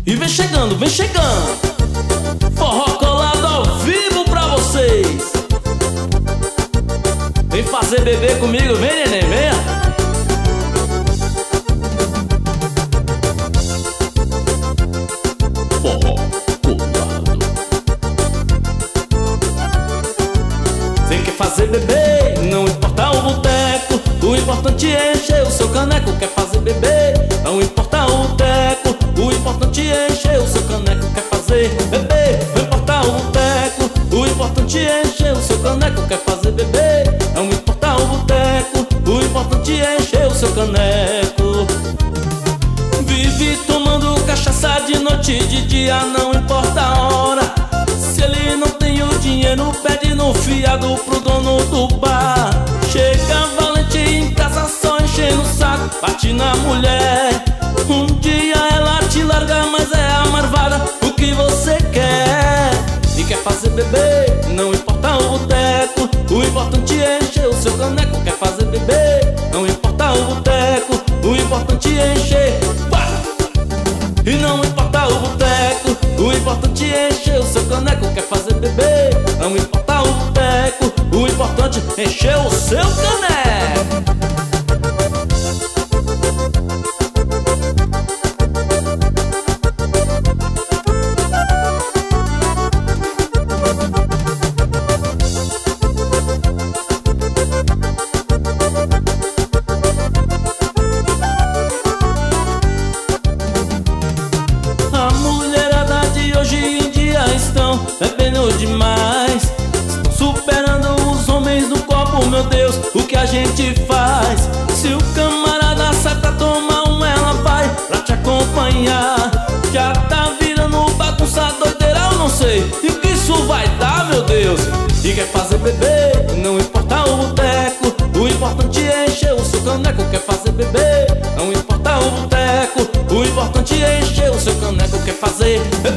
E vem chegando, vem chegando, forró colado ao vivo pra vocês. Vem fazer bebê comigo, vem neném, venha. Forró colado. Cê quer fazer bebê, não importa o boteco, o importante é encher o seu caneco. Quer fazer bebê, não importa o boteco, o importante é encher o seu caneco. Quer fazer bebê, não importa o boteco, o importante é encher o seu caneco. Quer fazer bebê, não importa o boteco, o importante é encher o seu caneco. Vive tomando cachaça de noite e de dia, não importa a hora. Se ele não tem o dinheiro, pede no fiado pro dono do bar. Chega valente em casa só enchendo o saco, bate na mulher. Um dia ela te larga, mas é a marvada o que você quer. E quer fazer bebê, não importa o boteco, o importante é encher o seu caneco. Quer fazer bebê, não importa o boteco, o importante é encher. E não importa o boteco, o importante é encher o seu caneco. Quer fazer bebê, não importa o boteco, o importante é encher o seu caneco. Estão bebendo demais, estão superando os homens no copo, meu Deus, o que a gente faz? Se o camarada sai pra tomar um, ela vai pra te acompanhar. Já tá virando bagunça, doideira, eu não sei e que isso vai dar, meu Deus. E quer fazer bebê, não importa o boteco, o importante é encher o seu caneco. Quer fazer bebê, não importa o boteco, o importante é encher o seu caneco. Quer fazer bebê,